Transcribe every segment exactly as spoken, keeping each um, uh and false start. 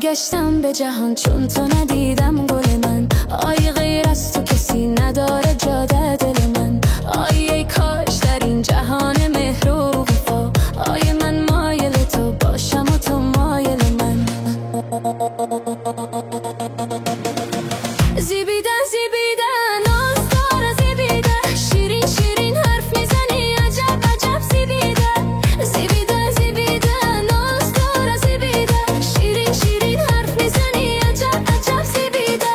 برگشتم به جهان چون تو ندیدم گل من. آی غیر از تو کسی نداره جا در دل من. آی ای کاش در این جهان مهر و وفا آی من مایل تو باشم و تو مایل من. زیبیدن زیبیدن ناز داره زیبیدن، شیرین شیرین حرف میزنی عجب عجب زیبیدن. زیبیدن زیبیدن ناز داره زیبیدن، شیرین شیرین حرف میزنی عجب عجب زیبیدن.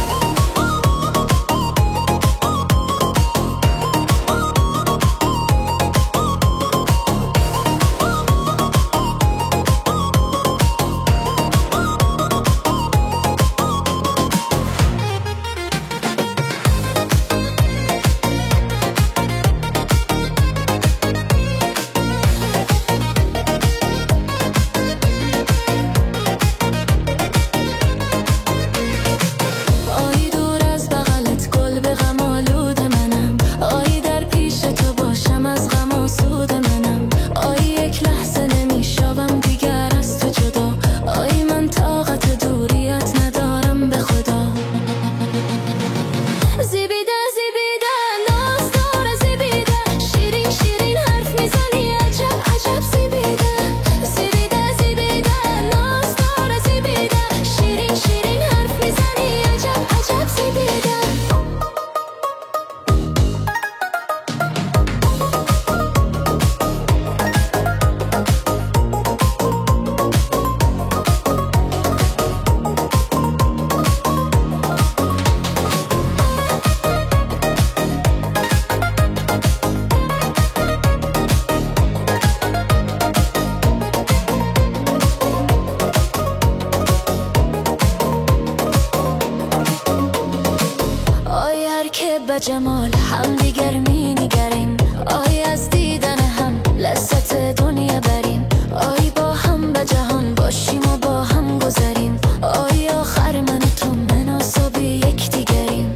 که به جمال هم دیگر می نگریم، آی از دیدن هم لذت دنیا بریم. آی با هم به جهان باشیم و با هم گذریم. آی آخر من و تو مناسب یک دیگریم.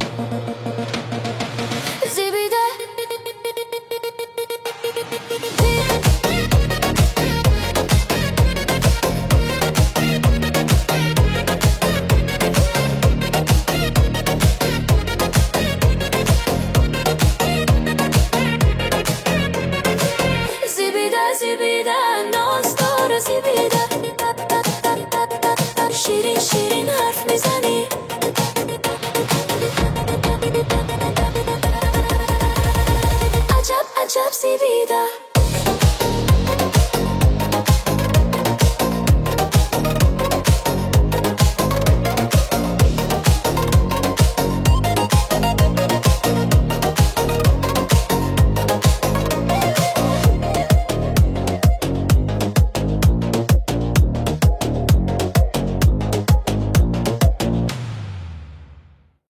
زیبیده زیبیدن ناز داره زیبیدن، شیرین شیرین حرف میزنی عجب عجب زیبیدن.